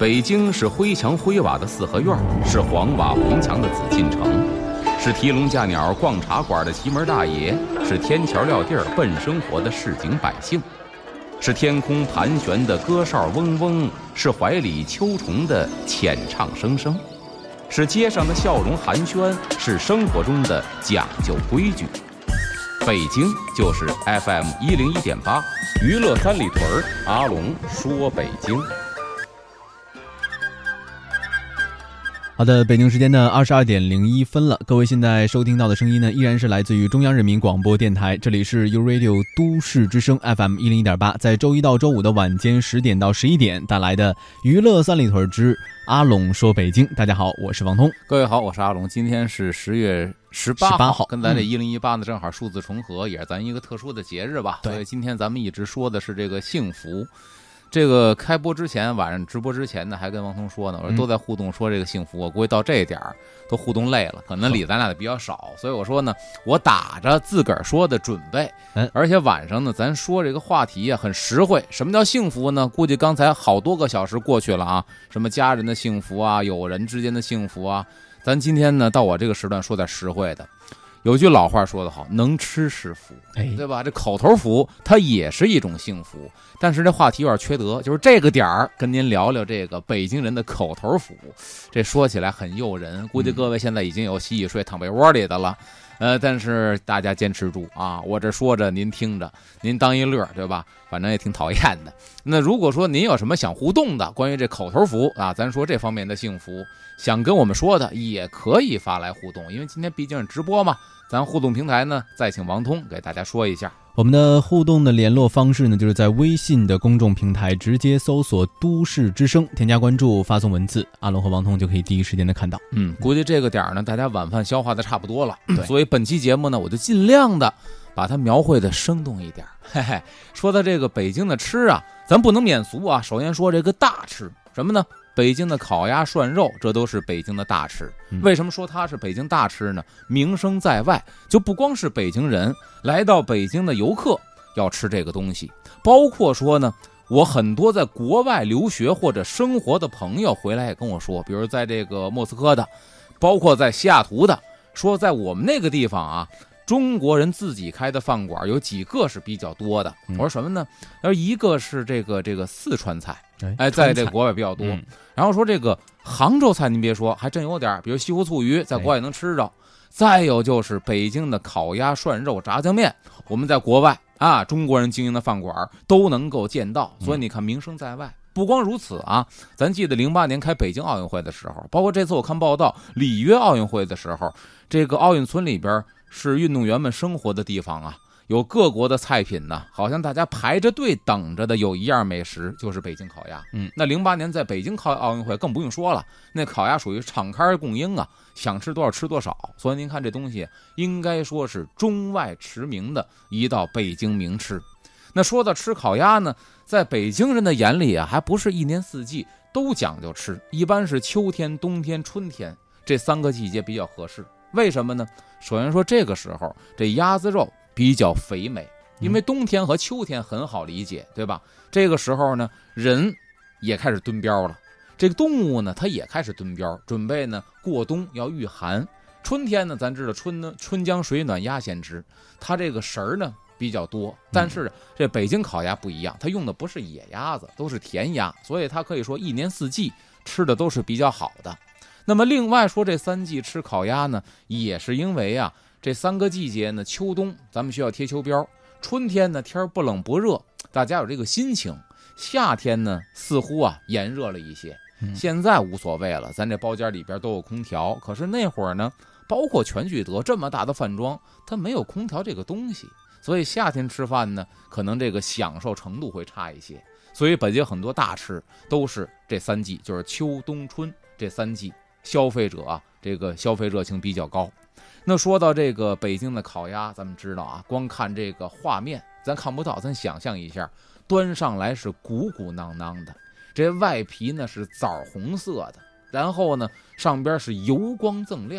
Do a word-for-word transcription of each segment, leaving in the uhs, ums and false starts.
北京是灰墙灰瓦的四合院，是黄瓦红墙的紫禁城，是提笼架鸟逛茶馆的奇门大爷，是天桥撂地儿奔生活的市井百姓，是天空盘旋的歌哨嗡嗡，是怀里秋虫的浅唱声声，是街上的笑容寒暄，是生活中的讲究规矩。北京就是 F M 一零一点八，娱乐三里屯，阿龙说北京。 好的，北京时间的二十二点零一分了，各位现在收听到的声音呢，依然是来自于中央人民广播电台，这里是 U Radio 都市之声 F M 一零一点八，在周一到周五的晚间十点到十一点带来的娱乐三里屯之阿龙说北京。大家好，我是王通。 各位好，我是阿龙。今天是十月十八号，跟咱这一零一八呢正好数字重合，也是咱一个特殊的节日吧。所以今天咱们一直说的是这个幸福。这个开播之前，晚上直播之前呢，还跟王通说呢，我说都在互动说这个幸福，我估计到这点儿都互动累了，可能理咱俩的比较少，所以我说呢，我打着自个儿说的准备，而且晚上呢，咱说这个话题啊很实惠。什么叫幸福呢？估计刚才好多个小时过去了啊，什么家人的幸福啊，友人之间的幸福啊，咱今天呢到我这个时段说点实惠的。有句老话说得好，能吃是福，对吧？这口头福它也是一种幸福，但是这话题有点缺德，就是这个点儿跟您聊聊这个北京人的口头福，这说起来很诱人，估计各位现在已经有洗洗睡躺被窝里的了，呃，但是大家坚持住啊！我这说着您听着，您当一乐，对吧？反正也挺讨厌的。那如果说您有什么想互动的，关于这口头福啊，咱说这方面的幸福，想跟我们说的也可以发来互动，因为今天毕竟是直播嘛。咱互动平台呢，再请王通给大家说一下。 我们的互动的联络方式呢，就是在微信的公众平台直接搜索都市之声，添加关注，发送文字，阿龙和王通就可以第一时间的看到。 嗯，估计这个点呢，大家晚饭消化的差不多了，所以本期节目呢，我就尽量的把它描绘的生动一点。嘿嘿，说到这个北京的吃啊，咱不能免俗啊。首先说这个大吃，什么呢？北京的烤鸭涮肉，这都是北京的大吃。为什么说它是北京大吃呢？名声在外，就不光是北京人来到北京的游客要吃这个东西，包括说呢，我很多在国外留学或者生活的朋友回来也跟我说，比如在这个莫斯科的，包括在西雅图的，说在我们那个地方啊，中国人自己开的饭馆有几个是比较多的。我说什么呢？而一个是这个这个四川菜，哎，在这国外比较多。嗯、然后说这个杭州菜，您别说，还真有点，比如西湖醋鱼，在国外也能吃着。哎、再有就是北京的烤鸭、涮肉、炸酱面，我们在国外啊，中国人经营的饭馆都能够见到。所以你看，名声在外。不光如此啊，咱记得零八年开北京奥运会的时候，包括这次我看报道，里约奥运会的时候，这个奥运村里边是运动员们生活的地方啊，有各国的菜品呢，好像大家排着队等着的有一样美食，就是北京烤鸭。嗯，那零八年在北京烤奥运会更不用说了，那烤鸭属于敞开供应啊，想吃多少吃多少。所以您看这东西应该说是中外驰名的一道北京名吃。那说到吃烤鸭呢，在北京人的眼里啊，还不是一年四季都讲究吃，一般是秋天、冬天、春天这三个季节比较合适。为什么呢？首先说这个时候这鸭子肉比较肥美，因为冬天和秋天很好理解，对吧？这个时候呢，人也开始蹲膘了，这个动物呢，它也开始蹲膘，准备呢过冬要御寒。春天呢，咱知道春呢春江水暖鸭先知，它这个食儿呢比较多，但是这北京烤鸭不一样，它用的不是野鸭子，都是甜鸭，所以它可以说一年四季吃的都是比较好的。那么另外说这三季吃烤鸭呢，也是因为啊，这三个季节呢，秋冬咱们需要贴秋膘，春天呢天不冷不热，大家有这个心情，夏天呢似乎啊炎热了一些，现在无所谓了，咱这包间里边都有空调，可是那会儿呢，包括全聚德这么大的饭庄，它没有空调这个东西，所以夏天吃饭呢，可能这个享受程度会差一些。所以北京很多大吃都是这三季，就是秋冬春这三季，消费者啊这个消费热情比较高。那说到这个北京的烤鸭，咱们知道啊，光看这个画面咱看不到，咱想象一下，端上来是鼓鼓囊囊的，这外皮呢是枣红色的，然后呢上边是油光锃亮，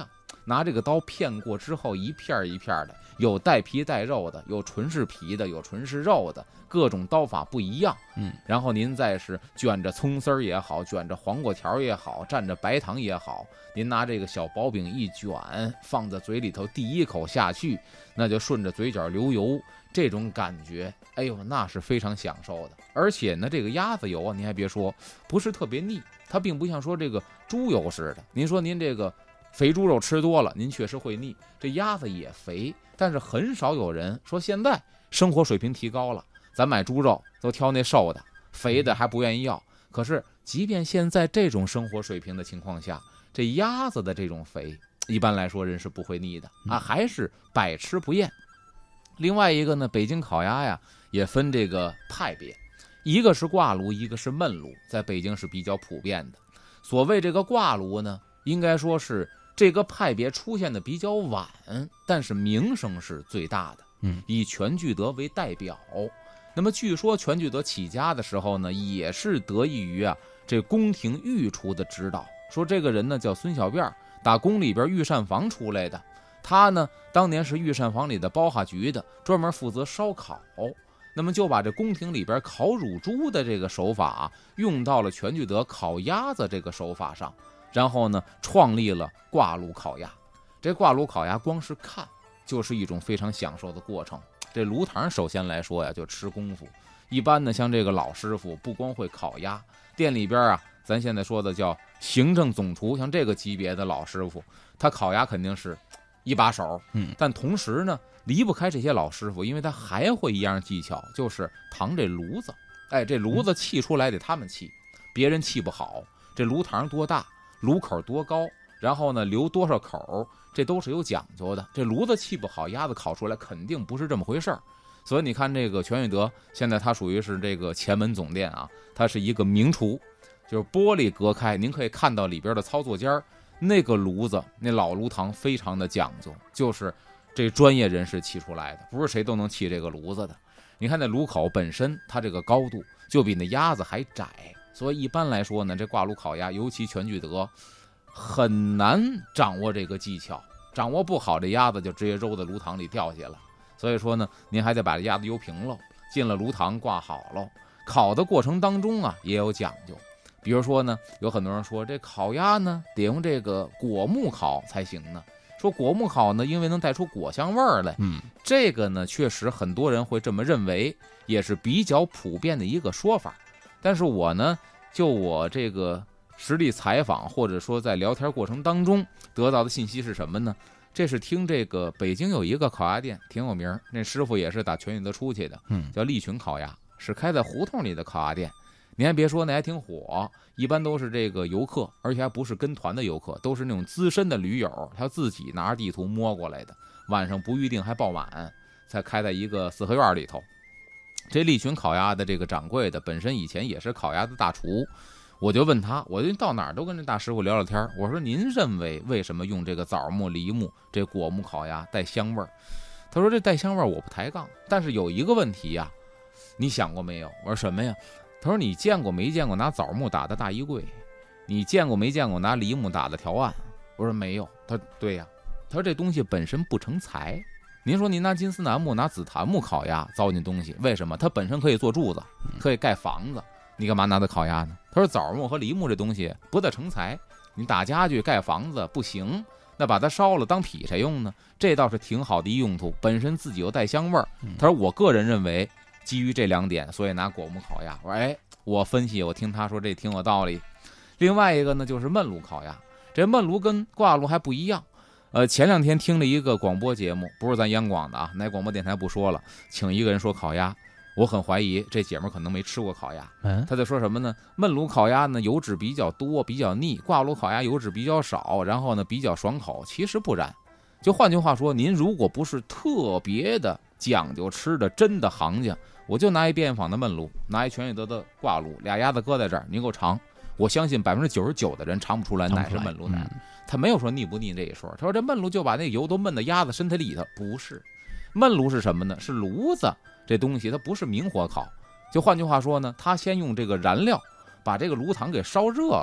拿这个刀片过之后，一片一片的，有带皮带肉的，有纯是皮的，有纯是肉的，各种刀法不一样。 嗯， 然后您再是卷着葱丝儿也好，卷着黄瓜条也好，蘸着白糖也好，您拿这个小薄饼一卷，放在嘴里头，第一口下去，那就顺着嘴角流油，这种感觉，哎呦，那是非常享受的。而且呢，这个鸭子油啊，您还别说，不是特别腻，它并不像说这个猪油似的。您说您这个肥猪肉吃多了，您确实会腻。这鸭子也肥，但是很少有人说现在生活水平提高了，咱买猪肉都挑那瘦的，肥的还不愿意要。可是即便现在这种生活水平的情况下，这鸭子的这种肥，一般来说人是不会腻的啊，还是百吃不厌。另外一个呢，北京烤鸭呀也分这个派别。一个是挂炉，一个是焖炉，在北京是比较普遍的。所谓这个挂炉呢，应该说是这个派别出现的比较晚，但是名声是最大的。 嗯， 以全聚德为代表。那么据说全聚德起家的时候呢，也是得益于啊这宫廷御厨的指导。说这个人呢叫孙小辫，打宫里边御膳房出来的。他呢当年是御膳房里的包哈局的，专门负责烧烤。那么就把这宫廷里边烤乳猪的这个手法、啊、用到了全聚德烤鸭子这个手法上，然后呢创立了挂炉烤鸭。这挂炉烤鸭光是看就是一种非常享受的过程。这炉膛首先来说呀就吃功夫，一般呢像这个老师傅不光会烤鸭，店里边啊咱现在说的叫行政总厨，像这个级别的老师傅，他烤鸭肯定是一把手。 嗯， 但同时呢离不开这些老师傅，因为他还会一样技巧，就是扛这炉子。哎，这炉子沏出来得他们沏，别人沏不好。这炉膛多大，炉口多高，然后呢留多少口，这都是有讲究的。这炉子沏不好，鸭子烤出来肯定不是这么回事儿。所以你看这个全聚德，现在它属于是这个前门总店啊，它是一个名厨，就是玻璃隔开，您可以看到里边的操作间，那个炉子，那老炉膛非常的讲究，就是这专业人士沏出来的，不是谁都能沏这个炉子的。你看那炉口本身它这个高度就比那鸭子还窄，所以一般来说呢，这挂炉烤鸭尤其全聚德很难掌握这个技巧，掌握不好这鸭子就直接揉在炉膛里掉下了。所以说呢，您还得把这鸭子油平了，进了炉膛挂好了。烤的过程当中啊也有讲究，比如说呢，有很多人说这烤鸭呢得用这个果木烤才行呢。说果木烤呢，因为能带出果香味儿来。 嗯， 这个呢，确实很多人会这么认为，也是比较普遍的一个说法。但是我呢，就我这个实地采访，或者说在聊天过程当中得到的信息是什么呢？这是听这个北京有一个烤鸭店挺有名，那师傅也是打全聚德出去的， 嗯，叫利群烤鸭，是开在胡同里的烤鸭店。您还别说，那还挺火，一般都是这个游客，而且还不是跟团的游客，都是那种资深的驴友，他自己拿着地图摸过来的，晚上不预定还爆满，才开在一个四合院里头。这利群烤鸭的这个掌柜的本身以前也是烤鸭的大厨，我就问他，我就到哪儿都跟这大师傅聊聊天，我说您认为为什么用这个枣木、梨木这果木烤鸭带香味儿？他说这带香味儿我不抬杠，但是有一个问题呀、啊，你想过没有？我说什么呀？他说你见过没见过拿枣木打的大衣柜？你见过没见过拿梨木打的条案？我说没有。他说对呀、啊，他说这东西本身不成材。您说您拿金丝楠木拿紫檀木烤鸭糟践东西，为什么？它本身可以做柱子，可以盖房子，你干嘛拿它烤鸭呢？他说枣木和梨木这东西不得成材，你打家具盖房子不行，那把它烧了当劈柴用呢？这倒是挺好的一用途，本身自己又带香味儿。他说我个人认为基于这两点，所以拿果木烤鸭。我说哎，我分析，我听他说这挺有道理。另外一个呢，就是焖炉烤鸭。这焖炉跟挂炉还不一样。呃，前两天听了一个广播节目，不是咱央广的啊，哪广播电台不说了，请一个人说烤鸭，我很怀疑这姐们可能没吃过烤鸭。 嗯， 他在说什么呢？焖炉烤鸭呢油脂比较多，比较腻；挂炉烤鸭油脂比较少，然后呢比较爽口。其实不然，就换句话说，您如果不是特别的讲究吃的真的行家，我就拿一便宜坊的焖炉，拿一全聚德的挂炉，俩鸭子搁在这儿，您给我尝，我相信百分之九十九的人尝不出来哪是焖炉哪、嗯、他没有说腻不腻这一说。他说这焖炉就把那油都焖到鸭子身体里头，不是。焖炉是什么呢？是炉子这东西，它不是明火烤。就换句话说呢，他先用这个燃料把这个炉膛给烧热了，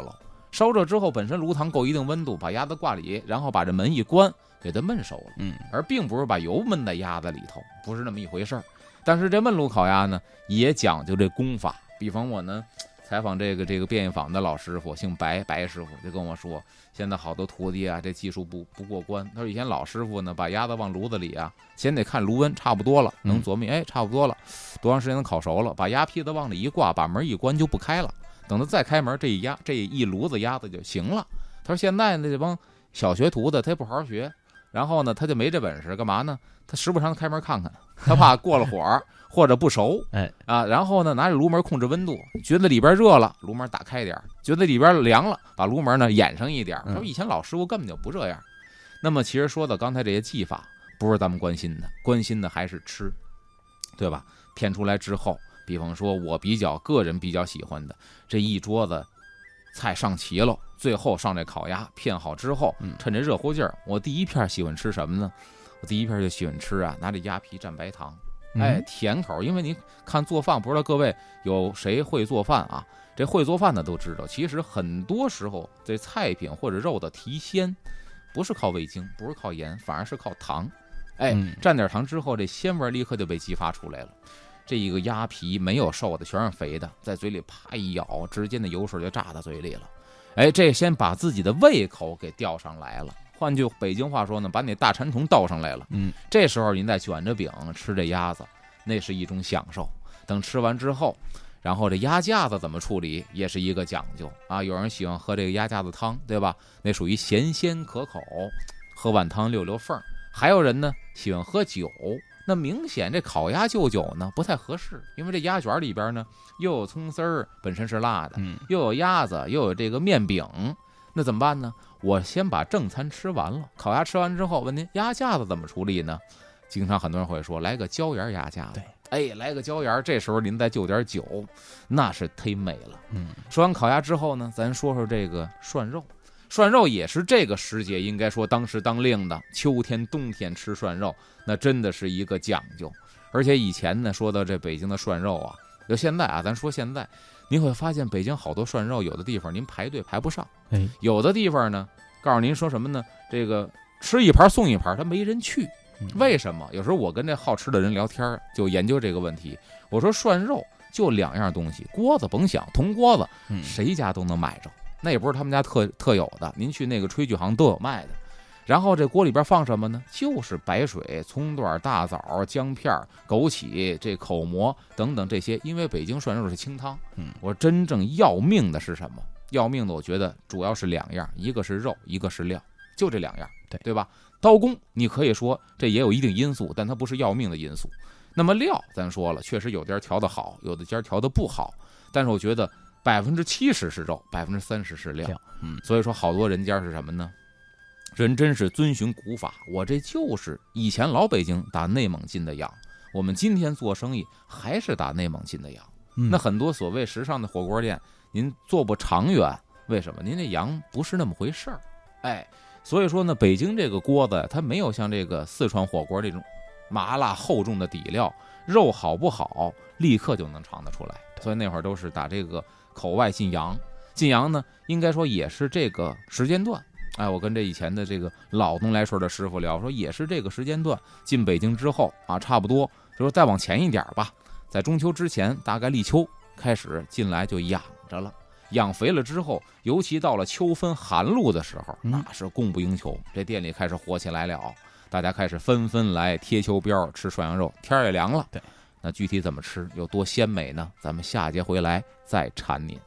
烧热之后，本身炉膛够一定温度，把鸭子挂里，然后把这门一关，给它焖熟了。 嗯， 而并不是把油焖在鸭子里头，不是那么一回事儿。但是这焖炉烤鸭呢，也讲究这功法。比方我呢，采访这个这个便宜坊的老师傅，姓白，白师傅就跟我说，现在好多徒弟啊，这技术不不过关。他说以前老师傅呢，把鸭子往炉子里啊，先得看炉温差不多了，能琢磨，哎，差不多了，多长时间能烤熟了，把鸭坯子往里一挂，把门一关就不开了。等他再开门，这一鸭这一炉子鸭子就行了。他说现在呢，这帮小学徒的他也不好好学，然后呢他就没这本事，干嘛呢？他时不常开门看看，他怕过了火或者不熟， 哎啊，然后呢拿着炉门控制温度，觉得里边热了，炉门打开点，觉得里边凉了，把炉门呢掩上一点。他说以前老师傅根本就不这样。那么其实说到刚才这些技法，不是咱们关心的，关心的还是吃，对吧？片出来之后，比方说我比较个人比较喜欢的这一桌子菜上齐了，最后上这烤鸭片好之后，趁这热乎劲儿，我第一片喜欢吃什么呢？我第一片就喜欢吃啊，拿这鸭皮蘸白糖，哎，甜口。因为你看做饭，不知道各位有谁会做饭啊？这会做饭的都知道，其实很多时候这菜品或者肉的提鲜，不是靠味精，不是靠盐，反而是靠糖。哎，蘸点糖之后，这鲜味立刻就被激发出来了。这一个鸭皮没有瘦的，全是肥的，在嘴里啪一咬，直接那油水就炸到嘴里了。哎，这先把自己的胃口给吊上来了。换句北京话说呢，把你大馋虫倒上来了。嗯，这时候您再卷着饼吃这鸭子，那是一种享受。等吃完之后，然后这鸭架子怎么处理，也是一个讲究啊。有人喜欢喝这个鸭架子汤，对吧？那属于咸鲜可口，喝碗汤溜溜缝。还有人呢喜欢喝酒。那明显这烤鸭就酒呢不太合适，因为这鸭卷里边呢又有葱丝儿，本身是辣的，又有鸭子，又有这个面饼，那怎么办呢？我先把正餐吃完了，烤鸭吃完之后，问您鸭架子怎么处理呢？经常很多人会说来个椒盐鸭架子，哎，来个椒盐，这时候您再就点酒，那是忒美了。嗯，说完烤鸭之后呢，咱说说这个涮肉。涮肉也是这个时节应该说当时当令的，秋天冬天吃涮肉那真的是一个讲究。而且以前呢，说到这北京的涮肉啊，就现在啊，咱说现在您会发现北京好多涮肉，有的地方您排队排不上，有的地方呢告诉您说什么呢，这个吃一盘送一盘，他没人去。为什么？有时候我跟这好吃的人聊天就研究这个问题，我说涮肉就两样东西，锅子甭想，铜锅子谁家都能买着，那也不是他们家特特有的，您去那个炊具行都有卖的。然后这锅里边放什么呢？就是白水、葱段、大枣、姜片、枸杞、这口蘑等等这些。因为北京涮肉是清汤，嗯，我真正要命的是什么？要命的我觉得主要是两样，一个是肉，一个是料，就这两样，对对吧？刀工你可以说这也有一定因素，但它不是要命的因素。那么料咱说了，确实有点调得好，有的家调得不好，但是我觉得百分之七十是肉，百分之三十是料。嗯，所以说好多人家是什么呢？人真是遵循古法，我这就是以前老北京打内蒙进的羊，我们今天做生意还是打内蒙进的羊。嗯，那很多所谓时尚的火锅店，您做不长远，为什么？您这羊不是那么回事儿。哎，所以说呢，北京这个锅子它没有像这个四川火锅这种麻辣厚重的底料，肉好不好立刻就能尝得出来。所以那会儿都是打这个口外进羊，进羊呢应该说也是这个时间段。哎，我跟这以前的这个老东来顺的师傅聊，说也是这个时间段进北京之后啊，差不多就说再往前一点吧，在中秋之前，大概立秋开始进来就养着了，养肥了之后，尤其到了秋分寒露的时候，那是供不应求，这店里开始火起来了，大家开始纷纷来贴秋膘吃涮羊肉，天也凉了。对，那具体怎么吃，有多鲜美呢？咱们下节回来再馋您。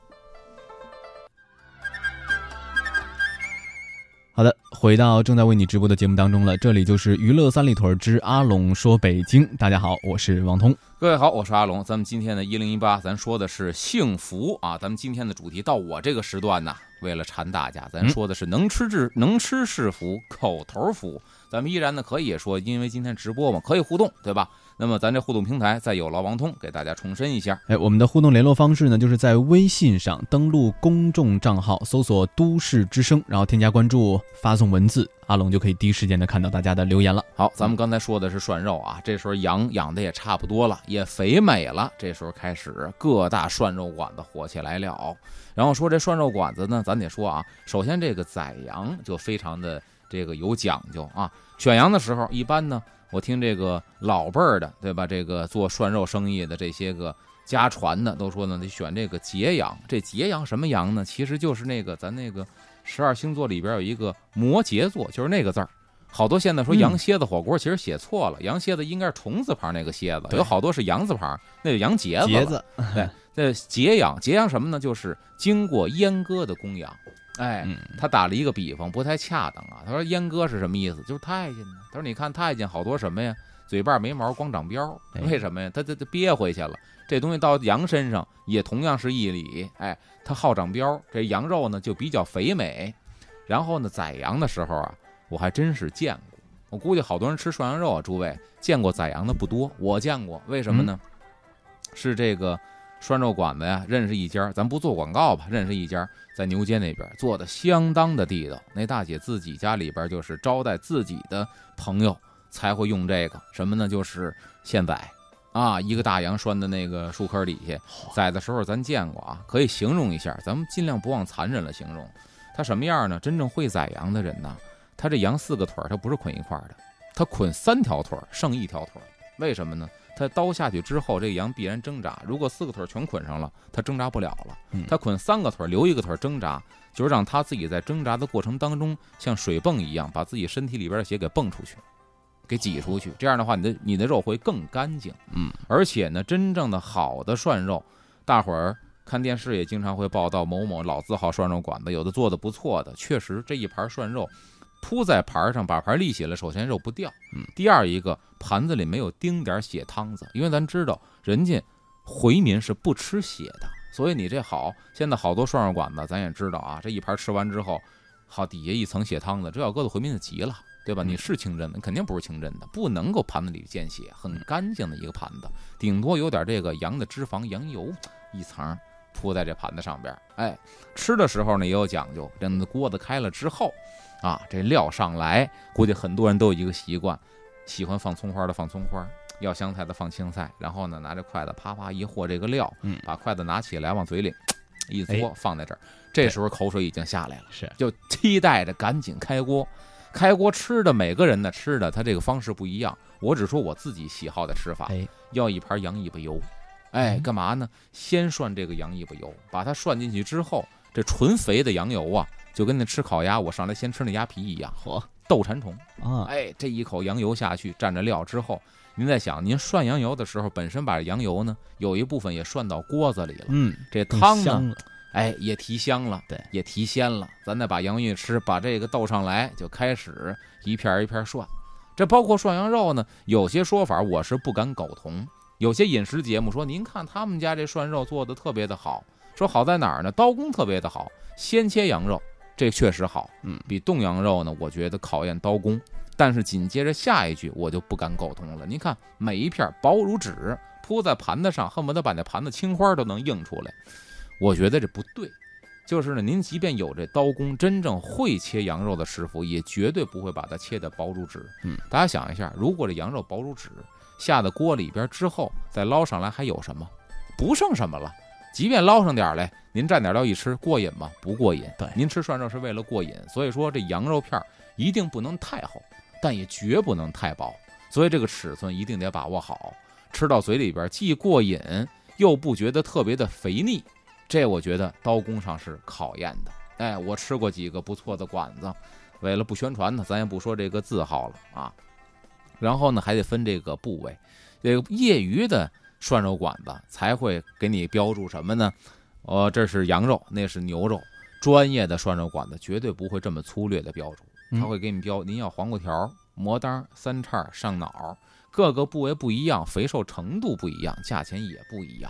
好的，回到正在为你直播的节目当中了，这里就是娱乐三里屯之阿龙说北京。大家好，我是王通。 各位好，我是阿龙。咱们今天的一零一八，咱说的是幸福啊。咱们今天的主题到我这个时段呢，为了馋大家，咱说的是能吃治、嗯、能吃是福，口头福。咱们依然呢可以说，因为今天直播嘛，可以互动，对吧？ 那么咱这互动平台在有劳王通给大家重申一下， 哎，我们的互动联络方式呢，就是在微信上登录公众账号，搜索都市之声，然后添加关注，发送文字，阿龙就可以第一时间的看到大家的留言了。 好，咱们刚才说的是涮肉啊，这时候羊养的也差不多了，也肥美了，这时候开始各大涮肉馆子火起来了。然后说这涮肉馆子呢，咱得说啊，首先这个宰羊就非常的这个有讲究啊。选羊的时候，一般呢，我听这个老辈儿的，对吧？这个做涮肉生意的这些个家传的都说呢，得选这个节羊。这节羊什么羊呢？其实就是那个咱那个十二星座里边有一个摩羯座，就是那个字儿。好多现在说羊蝎子火锅，其实写错了，羊蝎子应该是虫字旁那个蝎子，有好多是羊字旁，那就羊节子。 节子， 对，这节羊，节羊什么呢？就是经过阉割的公羊。哎，他打了一个比方，不太恰当啊。他说阉割是什么意思？就是太监呢。他说你看太监好多什么呀？嘴巴没毛，光长膘，为什么呀？他他他憋回去了。这东西到羊身上也同样是一理，哎，它好长膘，这羊肉呢就比较肥美。然后呢，宰羊的时候啊，我还真是见过。我估计好多人吃涮羊肉啊，诸位见过宰羊的不多，我见过。为什么呢？嗯、是这个涮肉馆子呀，认识一家，咱不做广告吧，认识一家在牛街那边做的相当的地道。那大姐自己家里边就是招待自己的朋友才会用这个什么呢？就是现宰啊，一个大羊拴在那个树坑底下，宰的时候咱见过啊，可以形容一下，咱们尽量不往残忍了形容。它什么样呢？真正会宰羊的人呢，他这羊四个腿他不是捆一块的，他捆三条腿剩一条腿。为什么呢？他刀下去之后，这个羊必然挣扎。如果四个腿全捆上了，他挣扎不了了。他捆三个腿，留一个腿挣扎，就是让他自己在挣扎的过程当中，像水泵一样，把自己身体里边的血给泵出去，给挤出去。这样的话，你的你的肉会更干净。嗯，而且呢，真正的好的涮肉，大伙儿看电视也经常会报道某某老字号涮肉馆子，有的做的不错的，确实这一盘涮肉。铺在盘上，把盘立起来，首先肉不掉，嗯，第二一个盘子里没有丁点血汤子，因为咱知道人家回民是不吃血的，所以你这好，现在好多涮肉馆子咱也知道啊，这一盘吃完之后，好底下一层血汤子，这要搁到回民就急了，对吧？你是清真的，你肯定不是清真的，不能够盘子里见血，很干净的一个盘子，顶多有点这个羊的脂肪、羊油一层铺在这盘子上边，哎，吃的时候呢也有讲究，等锅子开了之后。啊，这料上来，估计很多人都有一个习惯，喜欢放葱花的放葱花，要香菜的放青菜，然后呢拿着筷子啪啪一和这个料，嗯，把筷子拿起来往嘴里一嘬，放在这儿，这时候口水已经下来了，是就期待着赶紧开锅。开锅吃的每个人呢吃的他这个方式不一样，我只说我自己喜好的吃法，哎，要一盘羊尾巴油，哎，干嘛呢？先涮这个羊尾巴油，把它涮进去之后，这纯肥的羊油啊。就跟那吃烤鸭，我上来先吃那鸭皮一样，嚯，斗馋虫啊！哎，这一口羊油下去，蘸着料之后，您在想，您涮羊油的时候，本身把羊油呢有一部分也涮到锅子里了，嗯，这汤呢，哎，也提香了，对，也提鲜了。咱再把羊油一吃，把这个倒上来，就开始一片一片涮。这包括涮羊肉呢，有些说法我是不敢苟同。有些饮食节目说，您看他们家这涮肉做的特别的好，说好在哪儿呢？刀工特别的好，先切羊肉。这确实好，嗯，比冻羊肉呢，我觉得考验刀工。但是紧接着下一句我就不敢苟同了。您看每一片薄如纸，铺在盘子上，恨不得把那盘子青花都能映出来。我觉得这不对。就是呢，您即便有这刀工，真正会切羊肉的师傅，也绝对不会把它切得薄如纸。嗯，大家想一下，如果这羊肉薄如纸，下到锅里边之后，再捞上来还有什么？不剩什么了。即便捞上点来，您蘸点料一吃，过瘾吗？不过瘾。对，您吃涮肉是为了过瘾，所以说这羊肉片一定不能太厚，但也绝不能太薄，所以这个尺寸一定得把握好，吃到嘴里边既过瘾又不觉得特别的肥腻，这我觉得刀工上是考验的。哎，我吃过几个不错的馆子，为了不宣传呢，咱也不说这个字号了啊。然后呢，还得分这个部位，这个业余的涮肉馆子才会给你标注什么呢？呃，这是羊肉，那是牛肉。专业的涮肉馆子绝对不会这么粗略的标注，他会给你标，您要黄瓜条、魔当、三叉、上脑，各个部位不一样，肥瘦程度不一样，价钱也不一样。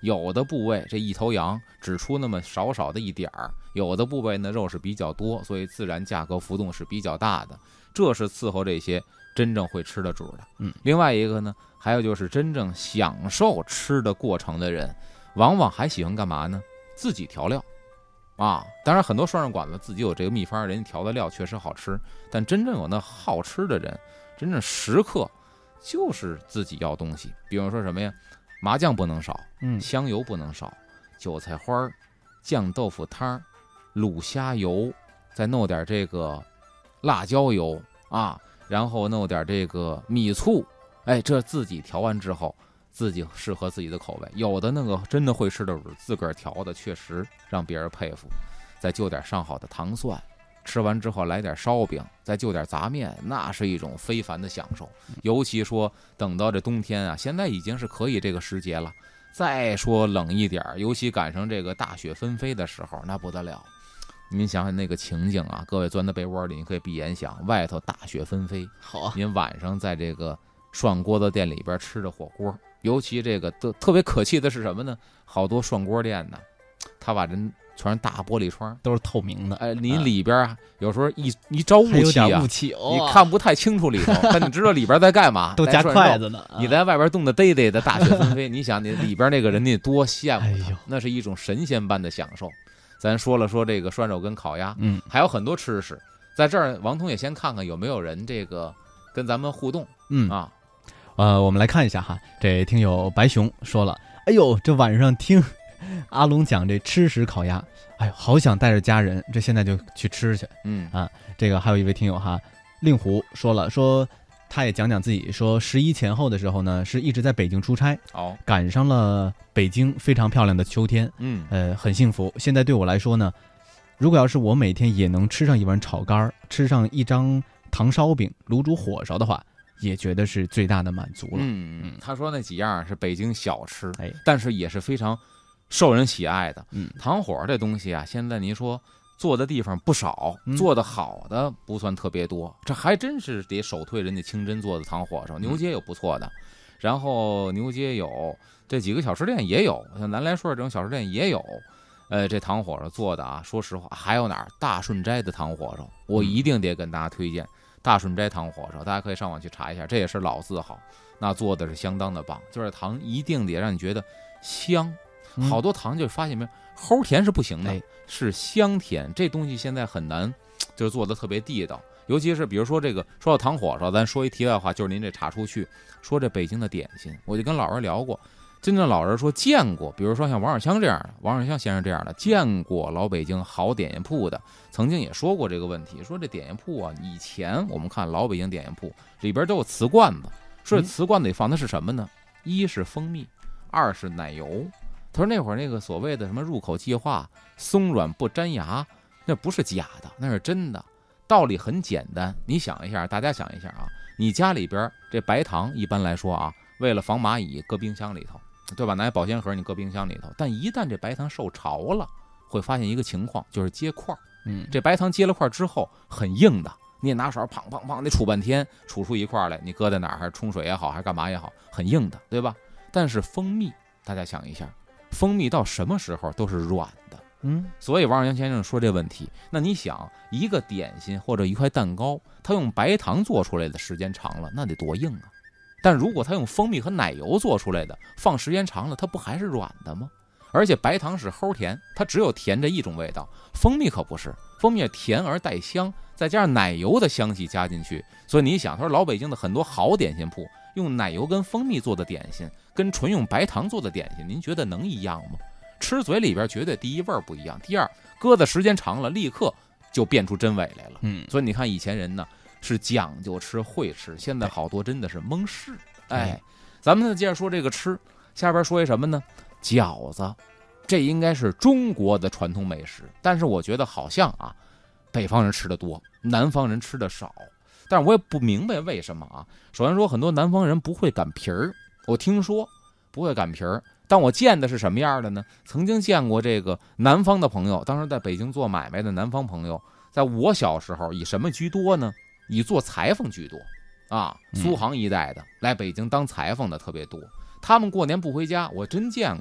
有的部位这一头羊只出那么少少的一点儿，有的部位呢肉是比较多，所以自然价格浮动是比较大的。这是伺候这些真正会吃的主的。 嗯， 另外一个呢，还有就是真正享受吃的过程的人，往往还喜欢干嘛呢？自己调料。啊，当然很多涮肉馆子自己有这个秘方，人家调的料确实好吃，但真正有那好吃的人，真正食客就是自己要东西。比如说什么呀，麻酱不能少， 嗯， 香油不能少，韭菜花、酱豆腐汤、卤虾油，再弄点这个辣椒油啊，然后弄点这个米醋，哎，这自己调完之后，自己适合自己的口味。有的那个真的会吃的自个儿调的，确实让别人佩服。再就点上好的糖蒜，吃完之后来点烧饼，再就点杂面，那是一种非凡的享受。尤其说等到这冬天啊，现在已经是可以这个时节了，再说冷一点，尤其赶上这个大雪纷飞的时候，那不得了。您想想那个情景啊，各位钻到被窝里，你可以闭眼想，外头大雪纷飞， 好啊， 您晚上在这个涮锅子店里边吃着火锅，尤其这个特特别可气的是什么呢？好多涮锅店呢，他把人全是大玻璃窗， 都是透明的。 哎，你里边啊，有时候一一招雾气啊， 雾气、哦， 你看不太清楚里头，但你知道里边在干嘛？ 都夹筷子呢。 你在外边冻得嘚嘚的，大雪纷飞，你想你里边那个人家多羡慕， 哎呦， 那是一种神仙般的享受。咱说了说这个涮肉跟烤鸭， 嗯， 还有很多吃食，在这儿王彤也先看看有没有人这个跟咱们互动， 嗯啊。 呃，我们来看一下哈，这听友白熊说了，哎呦，这晚上听阿龙讲这吃食烤鸭，哎呦，好想带着家人，这现在就去吃去。 嗯啊，这个还有一位听友哈，令狐说了，说他也讲讲自己，说十一前后的时候呢，是一直在北京出差， 哦， 赶上了北京非常漂亮的秋天， 嗯， 呃，很幸福。现在对我来说呢，如果要是我每天也能吃上一碗炒肝，吃上一张糖烧饼、卤煮火烧的话，也觉得是最大的满足了。 嗯嗯，他说那几样是北京小吃， 哎， 但是也是非常受人喜爱的。 嗯， 糖火这东西啊，现在您说做的地方不少， 嗯、 做的好的不算特别多，这还真是得首推人家清真做的糖火烧。牛街有不错的，然后牛街有这几个小吃店也有，像南来顺这种小吃店也有。呃，这糖火烧做的啊，说实话，还有哪儿大顺斋的糖火烧，我一定得跟大家推荐。大顺斋糖火烧，大家可以上网去查一下，这也是老字号，那做的是相当的棒。就是糖一定得让你觉得香，好多糖就发现没有，齁甜是不行的， 哎、 是香甜。这东西现在很难，就是做的特别地道。尤其是比如说这个说到糖火烧，咱说一题外话，就是您这查出去说这北京的点心，我就跟老人聊过。真正老人说见过，比如说像王尔香这样的，王尔香先生这样的，见过老北京好点心铺的，曾经也说过这个问题，说这点心铺啊，以前我们看老北京点心铺里边都有瓷罐子，说这瓷罐子里放的是什么呢？一是蜂蜜，二是奶油。他说那会儿那个所谓的什么入口即化、松软不粘牙，那不是假的，那是真的。道理很简单，你想一下，大家想一下啊，你家里边这白糖一般来说啊，为了防蚂蚁，搁冰箱里头。对吧？拿保鲜盒你搁冰箱里头，但一旦这白糖受潮了，会发现一个情况，就是结块。 嗯， 这白糖结了块之后很硬的，你也拿勺砰砰砰得杵半天，杵出一块来，你搁在哪儿，还是冲水也好，还是干嘛也好，很硬的，对吧？但是蜂蜜，大家想一下，蜂蜜到什么时候都是软的。 嗯， 所以王尔香先生说这问题，那你想一个点心或者一块蛋糕，它用白糖做出来的时间长了，那得多硬啊！但如果它用蜂蜜和奶油做出来的，放时间长了，它不还是软的吗？而且白糖是齁甜，它只有甜这一种味道，蜂蜜可不是，蜂蜜甜而带香，再加上奶油的香气加进去，所以你想，他说老北京的很多好点心铺用奶油跟蜂蜜做的点心，跟纯用白糖做的点心，您觉得能一样吗？吃嘴里边绝对第一味儿不一样，第二搁的时间长了，立刻就变出真伪来了。 嗯， 所以你看以前人呢是讲究吃会吃，现在好多真的是蒙事。哎，咱们呢接着说这个吃，下边说一什么呢？饺子，这应该是中国的传统美食，但是我觉得好像啊，北方人吃的多，南方人吃的少。但是我也不明白为什么啊。首先说，很多南方人不会擀皮儿，我听说不会擀皮儿，但我见的是什么样的呢？曾经见过这个南方的朋友，当时在北京做买卖的南方朋友，在我小时候以什么居多呢？以做裁缝居多啊，苏杭一带的来北京当裁缝的特别多。他们过年不回家，我真见过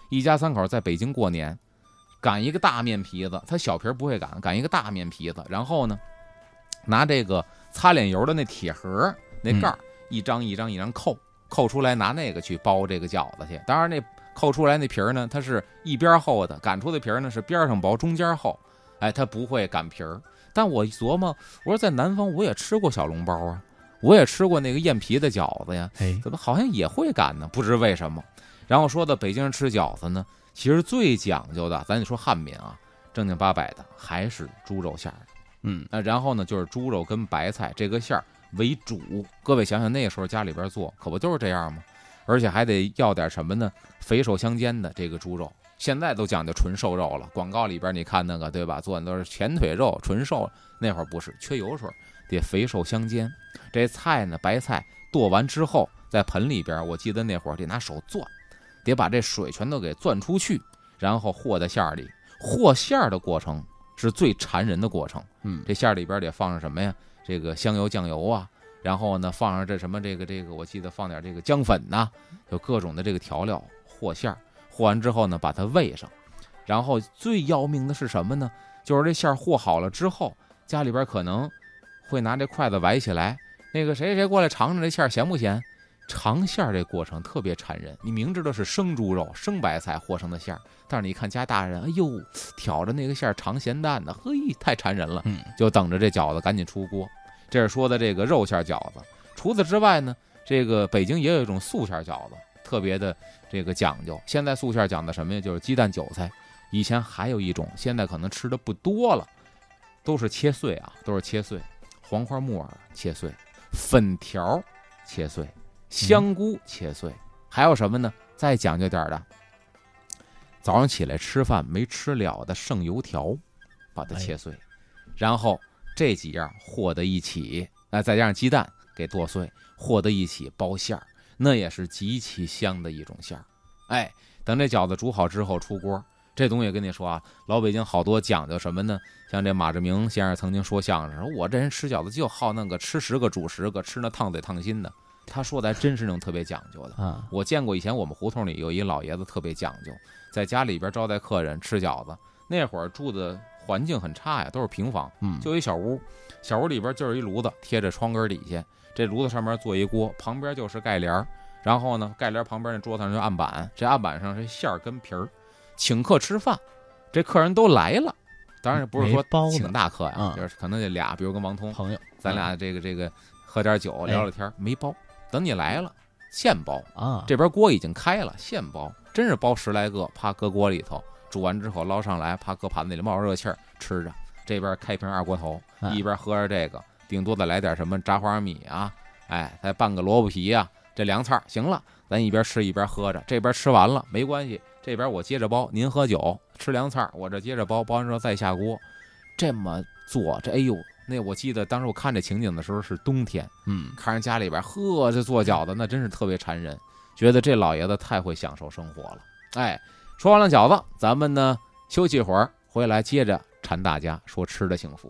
一家三口在北京过年，擀一个大面皮子，他小皮不会擀，擀一个大面皮子，然后呢，拿这个擦脸油的那铁盒那盖儿、嗯、一张一张一张扣扣出来，拿那个去包这个饺子去。当然那扣出来那皮儿呢，它是一边厚的，擀出的皮儿呢是边上薄中间厚，哎，它不会擀皮儿。但我琢磨，我说在南方我也吃过小笼包啊，我也吃过那个燕皮的饺子呀，怎么好像也会擀呢？不知为什么。然后说到北京人吃饺子呢，其实最讲究的，咱就说汉民啊，正经八百的还是猪肉馅儿的。嗯，那然后呢就是猪肉跟白菜这个馅儿为主。各位想想那个时候家里边做，可不就是这样吗？而且还得要点什么呢？肥瘦相间的这个猪肉。现在都讲究纯瘦肉了，广告里边你看那个对吧，做的都是前腿肉纯瘦，那会儿不是，缺油水，得肥瘦相间。这菜呢，白菜剁完之后在盆里边，我记得那会儿得拿手攥，得把这水全都给攥出去，然后和在馅里。和馅的过程是最缠人的过程。嗯，这馅里边得放上什么呀？这个香油酱油啊，然后呢放上这什么这个这个，我记得放点这个姜粉呐、啊，有各种的这个调料和馅。和完之后呢，把它煨上，然后最要命的是什么呢？就是这馅和好了之后，家里边可能会拿这筷子崴起来，那个谁谁过来尝尝这馅咸不咸？尝馅这过程特别缠人。你明知道是生猪肉、生白菜和成的馅，但是你看家大人，哎呦，挑着那个馅尝咸淡的，嘿，太缠人了。就等着这饺子赶紧出锅。这是说的这个肉馅饺子。除此之外呢，这个北京也有一种素馅饺子。特别的这个讲究，现在素馅讲的什么呀？就是鸡蛋韭菜。以前还有一种，现在可能吃的不多了，都是切碎啊，都是切碎。黄花木耳切碎，粉条切碎，香菇切碎，嗯、还有什么呢？再讲究点的，早上起来吃饭没吃了的剩油条，把它切碎，哎、然后这几样和在一起，哎，再加上鸡蛋给剁碎，和在一起包馅儿。那也是极其香的一种馅儿，哎，等这饺子煮好之后出锅，这东西跟你说啊，老北京好多讲究什么呢？像这马志明先生曾经说相声，说我这人吃饺子就好那个吃十个煮十个，吃那烫嘴烫心的。他说的还真是那种特别讲究的啊！我见过以前我们胡同里有一老爷子特别讲究，在家里边招待客人吃饺子，那会儿住的环境很差呀，都是平房，嗯，就一小屋，小屋里边就是一炉子，贴着窗根底下。这炉子上面做一锅，旁边就是盖帘，然后呢，盖帘旁边那桌子上就案板，这案板上是馅儿跟皮儿。请客吃饭，这客人都来了，当然不是说请大客呀，嗯、就是可能这俩，比如跟王通朋友， 咱俩这个这个喝点酒聊聊天，没包。等你来了，现包啊，这边锅已经开了，现包，真是包十来个，啪搁锅里头，煮完之后捞上来，啪搁盘子里冒热气儿吃着。这边开瓶二锅头，啊、一边喝着这个。顶多再来点什么炸花米啊，哎，再拌个萝卜皮啊，这凉菜行了，咱一边吃一边喝着。这边吃完了没关系，这边我接着包，您喝酒吃凉菜，我这接着包，包完之后再下锅，这么做，这哎呦，那我记得当时我看这情景的时候是冬天，嗯，看人家里边呵这做饺子，那真是特别馋人，觉得这老爷子太会享受生活了。哎，说完了饺子，咱们呢休息一会儿，回来接着馋大家说吃的幸福。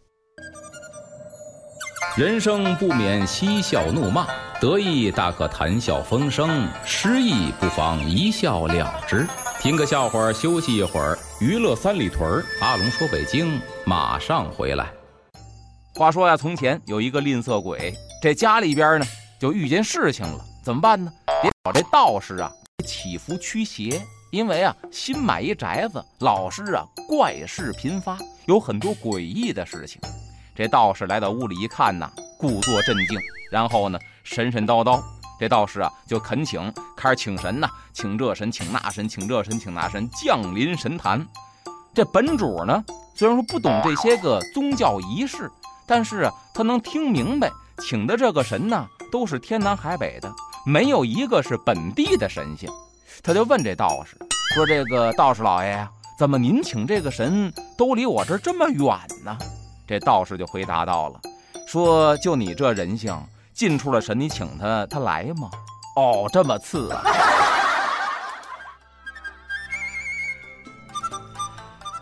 人生不免嬉笑怒骂，得意大可谈笑风生，失意不妨一笑了之。听个笑话休息一会儿，娱乐三里屯，阿龙说北京马上回来。 话说呀，从前有一个吝啬鬼，这家里边呢就遇见事情了，怎么办呢？得找这道士啊祈福驱邪，因为啊新买一宅子，老是啊怪事频发，有很多诡异的事情。这道士来到屋里一看呐，故作镇静，然后呢神神叨叨。这道士啊就恳请，开始请神呐，请这神，请那神，请这神，请那神，降临神坛。这本主呢虽然说不懂这些个宗教仪式，但是啊他能听明白，请的这个神呢都是天南海北的，没有一个是本地的神仙。他就问这道士说：“这个道士老爷呀，怎么您请这个神都离我这儿这么远呢？”这道士就回答到了，说：“就你这人性，近处的神你请他，他来吗？哦，这么次啊。”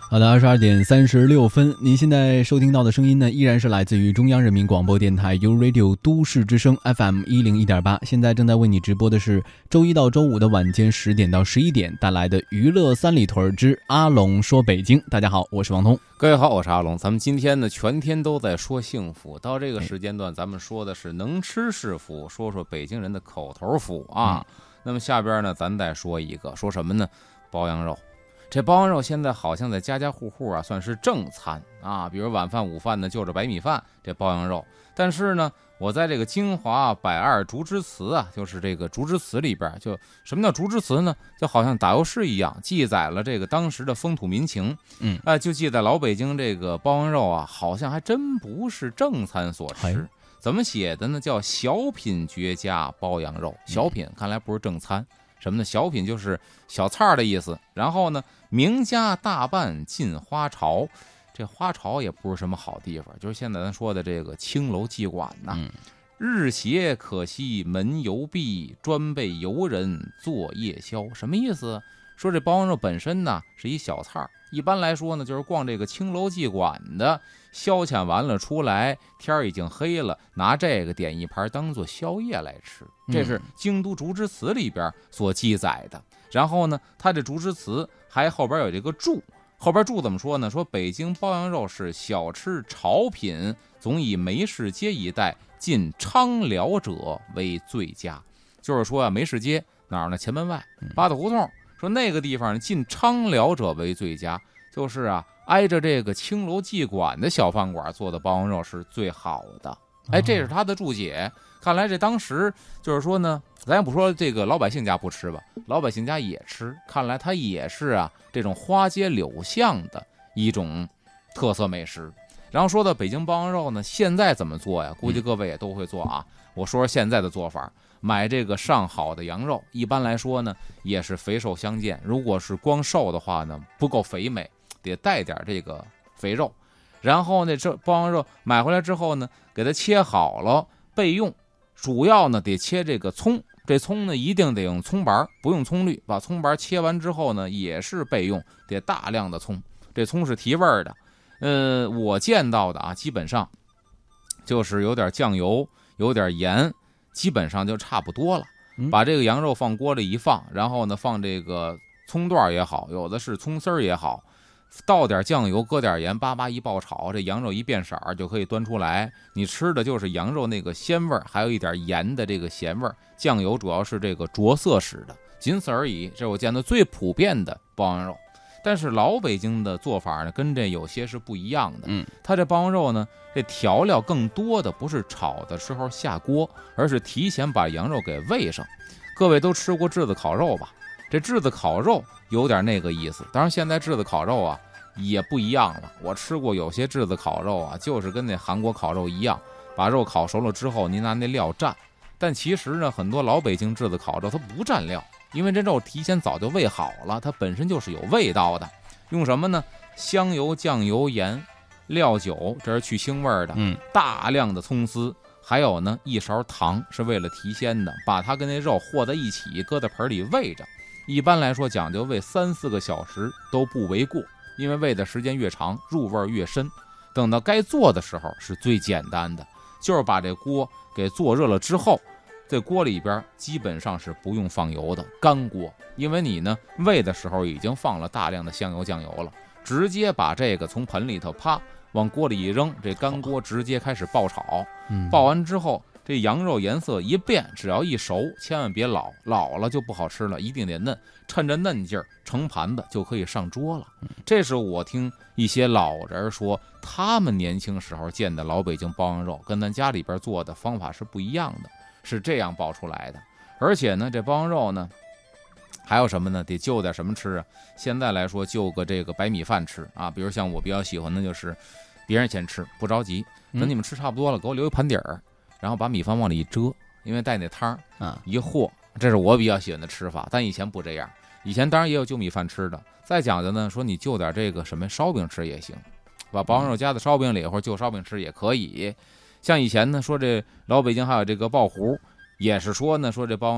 好的，二十二点三十六分，您现在收听到的声音呢，依然是来自于中央人民广播电台 U Radio 都市之声 F M 一零一点八。现在正在为你直播的是周一到周五的晚间十点到十一点带来的娱乐三里屯之阿龙说北京。大家好，我是王通。 各位好，我是阿龙。咱们今天呢，全天都在说幸福。到这个时间段，咱们说的是能吃是福，说说北京人的口头福啊。嗯、那么下边呢，咱再说一个，说什么呢？包羊肉。这包羊肉现在好像在家家户户啊，算是正餐啊。比如晚饭、午饭呢，就着白米饭，这包羊肉。但是呢，我在这个京华百二竹枝词啊，就是这个竹枝词里边，就什么叫竹枝词呢？就好像打油诗一样，记载了这个当时的风土民情。嗯，哎、呃，就记载老北京这个包羊肉啊，好像还真不是正餐所吃。怎么写的呢？叫小品绝佳包羊肉。小品看来不是正餐。什么呢？小品就是小菜的意思。然后呢，名家大半进花巢，这花巢也不是什么好地方，就是现在咱说的这个青楼妓馆呐、嗯。日斜可惜门犹闭，专备游人做夜宵。什么意思？说这包羊肉本身呢是一小菜，一般来说呢就是逛这个青楼妓馆的，消遣完了出来，天已经黑了，拿这个点一盘当做宵夜来吃。这是京都竹枝词里边所记载的。然后呢，它这竹枝词还后边有这个注，后边注怎么说呢？说北京包羊肉是小吃潮品，总以梅市街一带进昌寮者为最佳。就是说啊，梅市街哪儿呢？前门外八大胡同。说那个地方进昌寮者为最佳，就是啊，挨着这个青楼妓馆的小饭馆做的包羊肉是最好的。哎，这是他的注解。看来这当时就是说呢，咱也不说这个老百姓家不吃吧，老百姓家也吃。看来它也是啊这种花街柳巷的一种特色美食。然后说到北京包羊肉呢，现在怎么做呀？估计各位也都会做啊。我说说现在的做法。买这个上好的羊肉，一般来说呢也是肥瘦相间。如果是光瘦的话呢，不够肥美，得带点这个肥肉。然后呢，这包羊肉买回来之后呢，给它切好了备用。主要呢得切这个葱，这葱呢一定得用葱白，不用葱绿。把葱白切完之后呢，也是备用，得大量的葱。这葱是提味的。呃，我见到的啊，基本上就是有点酱油，有点盐。基本上就差不多了，把这个羊肉放锅里一放，然后呢放这个葱段也好，有的是葱丝儿也好，倒点酱油，搁点盐，叭叭一爆炒，这羊肉一变色就可以端出来。你吃的就是羊肉那个鲜味，还有一点盐的这个咸味。酱油主要是这个着色使的，仅此而已。这是我见的最普遍的包羊肉。但是老北京的做法呢，跟这有些是不一样的。嗯，它这包羊肉呢，这调料更多的不是炒的时候下锅，而是提前把羊肉给煨上。各位都吃过炙子烤肉吧？这炙子烤肉有点那个意思。当然，现在炙子烤肉啊也不一样了。我吃过有些炙子烤肉啊，就是跟那韩国烤肉一样，把肉烤熟了之后，您拿那料蘸。但其实呢，很多老北京炙子烤肉它不蘸料。因为这肉提前早就煨好了，它本身就是有味道的。用什么呢？香油、酱油、盐、料酒，这是去腥味的。嗯，大量的葱丝，还有呢一勺糖，是为了提鲜的。把它跟那肉和在一起，搁在盆里煨着。一般来说，讲究煨三四个小时都不为过，因为煨的时间越长，入味越深。等到该做的时候，是最简单的，就是把这锅给做热了之后。这锅里边基本上是不用放油的，干锅，因为你呢煨的时候已经放了大量的香油酱油了，直接把这个从盆里头啪往锅里一扔，这干锅直接开始爆炒。爆完之后，这羊肉颜色一变，只要一熟，千万别老，老了就不好吃了，一定得嫩，趁着嫩劲儿盛盘子就可以上桌了。这是我听一些老人说，他们年轻时候见的老北京包羊肉，跟咱家里边做的方法是不一样的。是这样爆出来的。而且呢，这包羊肉呢还有什么呢？得就点什么吃啊？现在来说就个这个白米饭吃啊。比如像我比较喜欢的就是别人先吃，不着急，等你们吃差不多了，给我留一盘底儿，然后把米饭往里一遮，因为带那汤啊一和，这是我比较喜欢的吃法。但以前不这样，以前当然也有就米饭吃的。再讲究呢，说你就点这个什么烧饼吃也行，把包羊肉夹在烧饼里，或者就烧饼吃也可以。像以前呢，说这老北京还有这个爆糊，也是说呢，说这包羊肉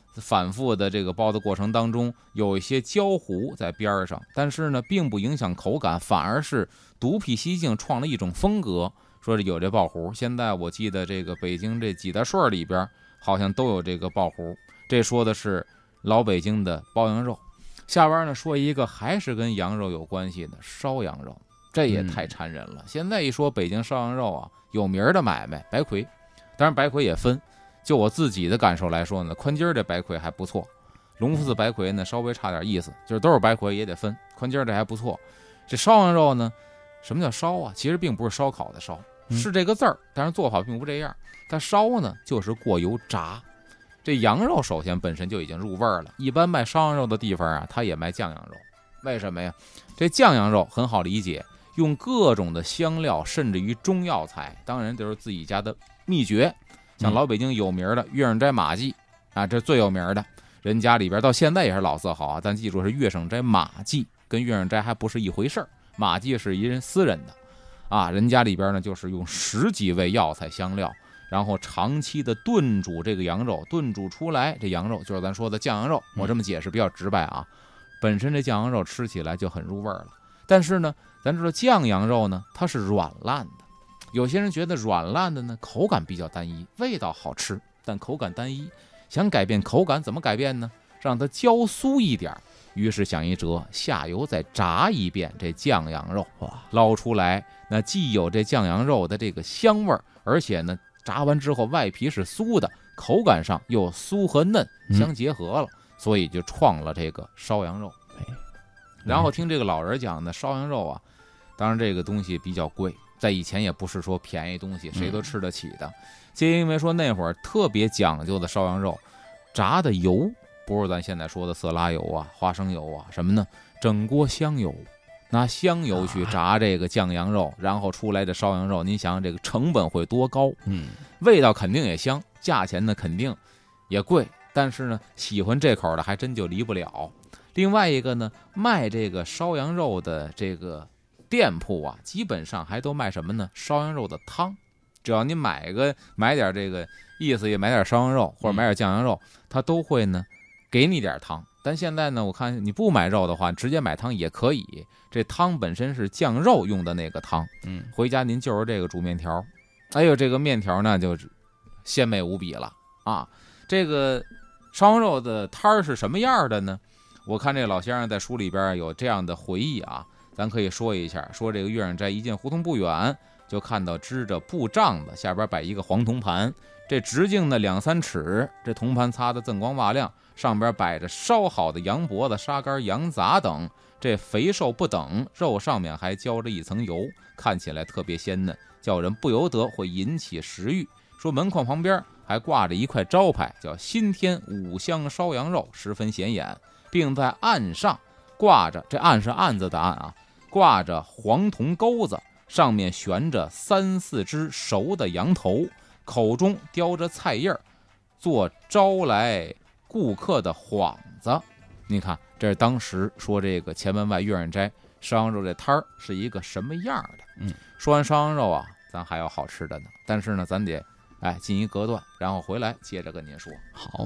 反复的这个包的过程当中，有一些焦糊在边上，但是呢，并不影响口感，反而是独辟蹊径，创了一种风格。说有这爆糊，现在我记得这个北京这几大顺里边好像都有这个爆糊。这说的是老北京的包羊肉。下边呢说一个还是跟羊肉有关系的烧羊肉，这也太残忍了。嗯、现在一说北京烧羊肉啊，有名的买卖白魁，当然白魁也分。就我自己的感受来说呢，宽筋这白魁还不错，龙福寺白魁呢稍微差点意思，就是都是白魁也得分，宽筋这还不错。这烧羊肉呢，什么叫烧啊？其实并不是烧烤的烧，是这个字儿，但是做法并不这样。它烧呢就是过油炸。这羊肉首先本身就已经入味儿了，一般卖烧羊肉的地方啊，它也卖酱羊肉。为什么呀？这酱羊肉很好理解，用各种的香料，甚至于中药材，当然就是自己家的秘诀。像老北京有名的月盛斋马记啊，这最有名的，人家里边到现在也是老字号啊。咱记住是月盛斋马记，跟月盛斋还不是一回事儿。马记是一人私人的啊，人家里边呢就是用十几味药材香料，然后长期的炖煮这个羊肉，炖煮出来这羊肉就是咱说的酱羊肉。我这么解释比较直白啊，本身这酱羊肉吃起来就很入味了。但是呢，咱知道酱羊肉呢它是软烂的。有些人觉得软烂的呢口感比较单一，味道好吃，但口感单一。想改变口感怎么改变呢？让它焦酥一点。于是想一辙，下油再炸一遍这酱羊肉，捞出来，那既有这酱羊肉的这个香味儿，而且呢炸完之后外皮是酥的，口感上又酥和嫩相结合了，嗯、所以就创了这个烧羊肉。然后听这个老人讲的烧羊肉啊，当然这个东西比较贵。在以前也不是说便宜东西谁都吃得起的，就因为说那会儿特别讲究的烧羊肉，炸的油不是咱现在说的色拉油啊、花生油啊什么呢，整锅香油，拿香油去炸这个酱羊肉，然后出来的烧羊肉，您想想这个成本会多高？嗯，味道肯定也香，价钱呢肯定也贵，但是呢喜欢这口的还真就离不了。另外一个呢，卖这个烧羊肉的这个店铺啊，基本上还都卖什么呢？烧羊肉的汤。只要你买个买点这个意思，也买点烧羊肉或者买点酱羊肉，他都会呢给你点汤。但现在呢，我看你不买肉的话，直接买汤也可以。这汤本身是酱肉用的那个汤，嗯，回家您就是这个煮面条，哎呦，这个面条呢就鲜美无比了啊！这个烧羊肉的摊儿是什么样的呢？我看这老先生在书里边有这样的回忆啊。咱可以说一下，说这个月盛斋一进胡同不远，就看到支着布帐子，下边摆一个黄铜盘，这直径呢两三尺，这铜盘擦得锃光瓦亮，上边摆着烧好的羊脖子、沙干、羊杂等，这肥瘦不等，肉上面还浇着一层油，看起来特别鲜嫩，叫人不由得会引起食欲。说门框旁边还挂着一块招牌，叫新天五香烧羊肉，十分显眼，并在案上挂着，这案是案子的案啊，挂着黄铜钩子，上面悬着三四只熟的羊头，口中叼着菜叶儿，做招来顾客的幌子。你看，这是当时说这个前门外月盛斋烧羊肉这摊儿是一个什么样的。嗯，说完烧羊肉啊，咱还有好吃的呢，但是呢，咱得哎进一隔断，然后回来接着跟您说。 好。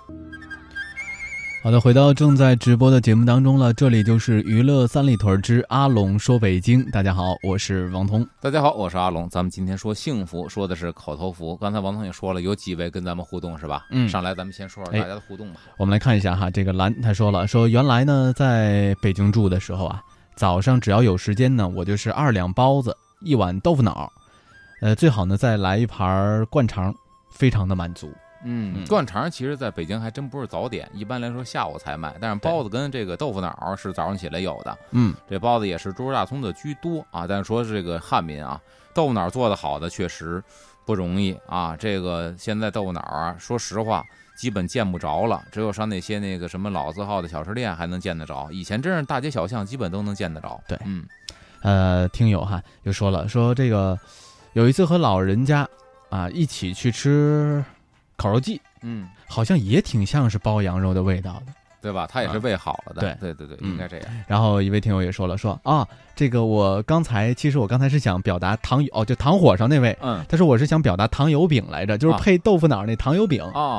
好的，回到正在直播的节目当中了，这里就是娱乐三里屯之阿龙说北京。大家好，我是王彤。 大家好，我是阿龙。咱们今天说幸福，说的是口头福。刚才王彤也说了，有几位跟咱们互动是吧？嗯，上来咱们先说说大家的互动吧。 哎、我们来看一下哈，这个兰他说了，说原来呢在北京住的时候啊，早上只要有时间呢，我就是二两包子，一碗豆腐脑，呃，最好呢再来一盘灌肠，非常的满足。 嗯，灌肠其实在北京还真不是早点，一般来说下午才卖。但是包子跟这个豆腐脑是早上起来有的。嗯，这包子也是猪肉大葱的居多啊。但是说是这个汉民啊，豆腐脑做的好的确实不容易啊。这个现在豆腐脑啊，说实话基本见不着了，只有上那些那个什么老字号的小吃店还能见得着。以前真是大街小巷基本都能见得着。 对，嗯，呃，听友哈就说了，说这个有一次和老人家啊一起去吃烤肉季，嗯，好像也挺像是包羊肉的味道的， 对吧？它也是喂好了的， 对对对对，应该这样。 然后一位听友也说了，说啊，这个我刚才其实我刚才是想表达糖哦，就糖火烧那位，嗯，他说我是想表达糖油饼来着，就是配豆腐脑那糖油饼啊。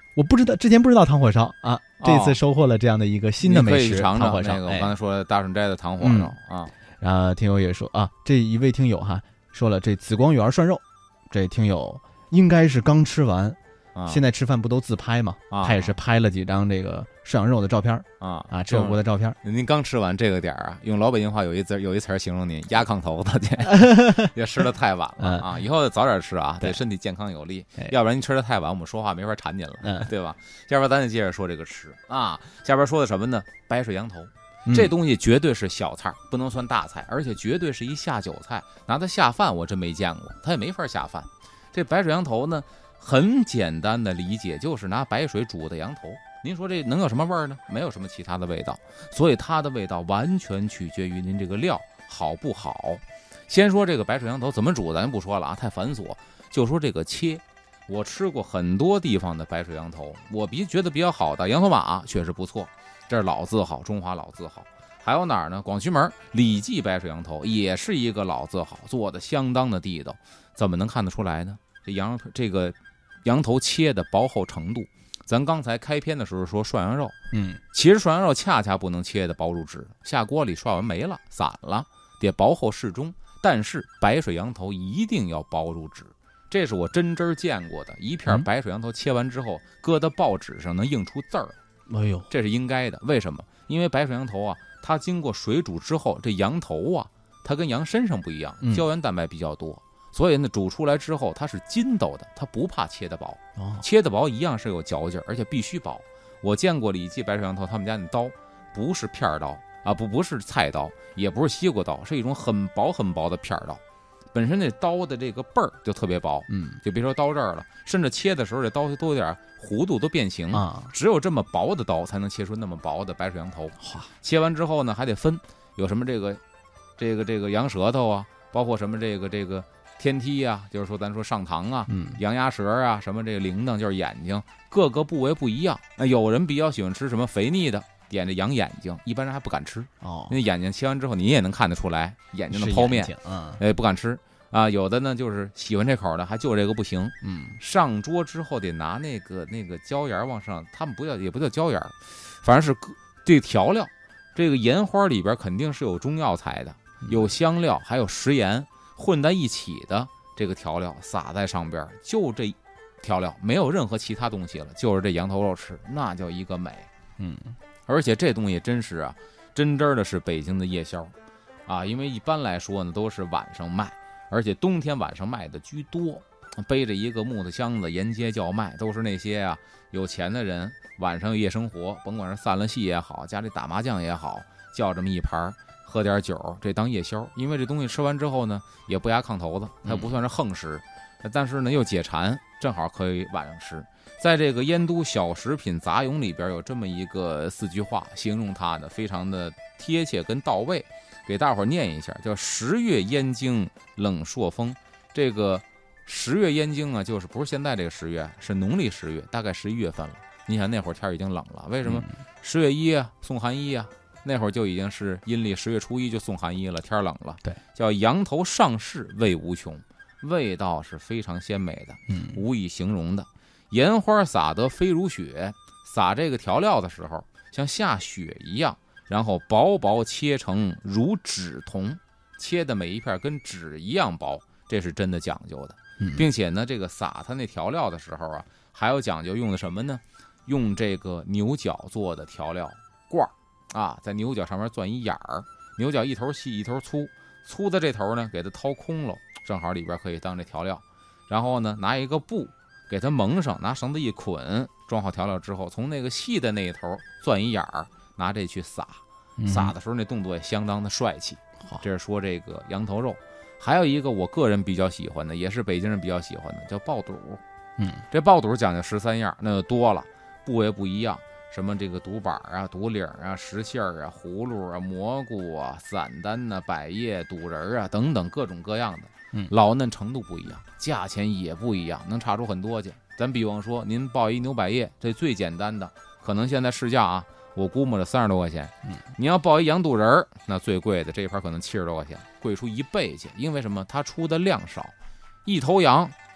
我不知道之前不知道糖火烧啊，这次收获了这样的一个新的美食， 你可以尝尝糖火烧。 那个我哎刚才说的大顺斋的糖火烧、嗯、啊。 然后听友也说啊，这一位听友哈说了，这紫光园涮肉，这听友应该是刚吃完。啊、现在吃饭不都自拍吗？啊、他也是拍了几张这个涮羊肉的照片啊啊，吃火锅的照片。 您刚吃完这个点儿啊，用老北京话有一字有一词形容您压炕头子去，也吃的太晚了啊！以后早点吃啊，对身体健康有利。要不然您吃的太晚，我们说话没法缠您了，嗯、对吧？下边咱就接着说这个吃啊，下边说的什么呢？白水羊头。这东西绝对是小菜，不能算大菜，而且绝对是一下酒菜，拿它下饭我真没见过，它也没法下饭。这白水羊头呢？很简单的理解，就是拿白水煮的羊头。您说这能有什么味儿呢？没有什么其他的味道，所以它的味道完全取决于您这个料好不好。先说这个白水羊头怎么煮，咱不说了啊，太繁琐。就说这个切，我吃过很多地方的白水羊头，我比觉得比较好的羊头马确实不错，这是老字号，中华老字号。还有哪儿呢？广渠门李记白水羊头也是一个老字号，做的相当的地道。怎么能看得出来呢？这羊这个。羊头切的薄厚程度，咱刚才开篇的时候说涮羊肉，嗯，其实涮羊肉恰恰不能切的薄如纸，下锅里涮完没了，散了，得薄厚适中。但是白水羊头一定要薄如纸，这是我真真见过的。一片白水羊头切完之后，搁到报纸上能映出字儿， 哎呦， 这是应该的。为什么？因为白水羊头啊，它经过水煮之后，这羊头啊，它跟羊身上不一样，胶原蛋白比较多。所以呢，煮出来之后它是筋斗的，它不怕切得薄，哦、切得薄一样是有嚼劲，而且必须薄。我见过李记白水羊头，他们家那刀不是片刀啊，不不是菜刀，也不是西瓜刀，是一种很薄很薄的片刀。本身那刀的这个背儿就特别薄，嗯，就别说刀这儿了，甚至切的时候这刀都有点弧度，都变形啊。只有这么薄的刀才能切出那么薄的白水羊头。切完之后呢，还得分有什么这个这个这个羊舌头啊，包括什么这个这个。天梯啊，就是说咱说上膛啊，嗯，羊牙舌啊，什么这个铃铛就是眼睛，各个部位不一样。那有人比较喜欢吃什么肥腻的，点着羊眼睛，一般人还不敢吃哦。那眼睛切完之后，你也能看得出来眼睛的剖面，嗯，哎，不敢吃啊。有的呢就是喜欢这口的，还就这个不行，嗯，上桌之后得拿那个那个椒盐往上，他们不叫也不叫椒盐，反正是这个调料。这个盐花里边肯定是有中药材的，有香料，还有食盐。混在一起的这个调料撒在上边，就这调料没有任何其他东西了，就是这羊头肉吃，那叫一个美。嗯，而且这东西真是啊，真真的是北京的夜宵啊，因为一般来说呢都是晚上卖，而且冬天晚上卖的居多。背着一个木头箱子沿街叫卖，都是那些啊有钱的人晚上有夜生活，甭管是散了戏也好，家里打麻将也好，叫这么一盘。喝点酒，这当夜宵，因为这东西吃完之后呢，也不压炕头子，它不算是横食，嗯、但是呢又解馋，正好可以晚上吃。在这个燕都小食品杂咏里边有这么一个四句话，形容它的非常的贴切跟到位，给大伙念一下，叫十月燕京冷朔风。这个十月燕京啊，就是不是现在这个十月，是农历十月，大概十一月份了。你想那会儿天已经冷了，为什么？十月一啊，送寒衣啊。那会儿就已经是阴历十月初一就送寒衣了，天冷了。对，叫羊头上市味无穷，味道是非常鲜美的，嗯，无以形容的。盐花撒得飞如雪，撒这个调料的时候像下雪一样，然后薄薄切成如纸筒，切的每一片跟纸一样薄，这是真的讲究的。并且呢，这个撒它那调料的时候啊，还有讲究，用的什么呢？用这个牛角做的调料罐儿。啊，在牛角上面钻一眼儿，牛角一头细一头粗，粗的这头呢给它掏空了，正好里边可以当这调料。然后呢，拿一个布给它蒙上，拿绳子一捆，装好调料之后，从那个细的那一头钻一眼儿，拿这去撒。撒的时候那动作也相当的帅气。这是说这个羊头肉。还有一个我个人比较喜欢的，也是北京人比较喜欢的，叫爆肚。嗯，这爆肚讲究十三样，那就多了，部位不一样。什么这个肚板啊、肚领啊、实馅啊、葫芦啊、蘑菇啊、散丹呐、啊、百叶、肚仁啊等等各种各样的，嗯，老嫩程度不一样，价钱也不一样，能差出很多去。咱比方说，您报一牛百叶，这最简单的，可能现在市价啊，我估摸着三十多块钱。嗯，你要报一羊肚仁，那最贵的这一盘可能七十多块钱，贵出一倍去。因为什么？它出的量少，一头羊。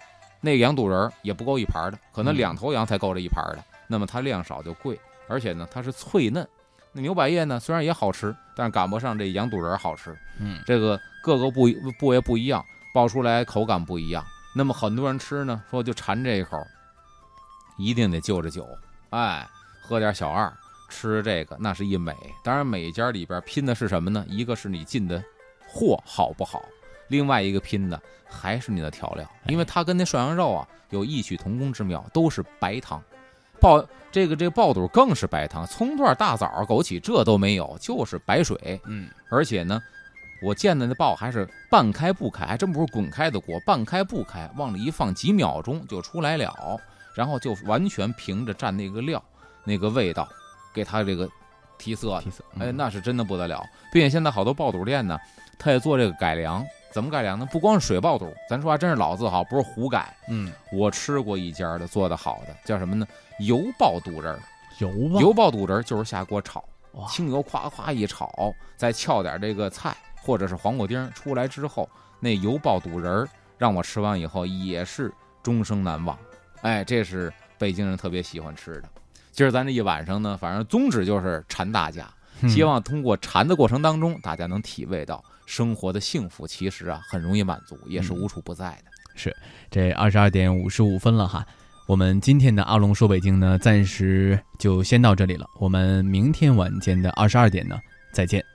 那个羊肚仁也不够一盘的，可能两头羊才够这一盘的，那么它量少就贵，而且呢它是脆嫩。那牛百叶呢虽然也好吃，但是赶不上这羊肚仁好吃。 嗯， 这个各个部部位不一样，爆出来口感不一样。那么很多人吃呢，说就馋这一口，一定得就着酒，哎，喝点小二，吃这个那是一美。当然每一家里边拼的是什么呢？一个是你进的货好不好，另外一个拼的还是你的调料，因为它跟那涮羊肉啊有异曲同工之妙，都是白汤。爆这个这个爆肚更是白汤，葱段、大枣、枸杞这都没有，就是白水。 嗯， 而且呢，我见的那爆还是半开不开，还真不是滚开的锅，半开不开，往里一放几秒钟就出来了，然后就完全凭着蘸那个料那个味道给它这个提色提色， 哎，那是真的不得了。并且现在好多爆肚店呢，他也做这个改良。怎么改良呢？不光是水爆肚，咱说还真是老字号，不是胡改。 嗯， 我吃过一家的做的好的，叫什么呢？油爆肚仁儿。 油爆油爆肚仁儿就是下锅炒，清油夸夸一炒，再翘点这个菜或者是黄瓜丁出来之后，那油爆肚仁儿让我吃完以后也是终生难忘。哎，这是北京人特别喜欢吃的。今儿咱这一晚上呢，反正宗旨就是馋大家，希望通过馋的过程当中，大家能体味到生活的幸福，其实啊很容易满足，也是无处不在的。 嗯、是这二十二点五十五分了哈。我们今天的阿龙说北京呢，暂时就先到这里了。我们明天晚间的二十二点呢，再见。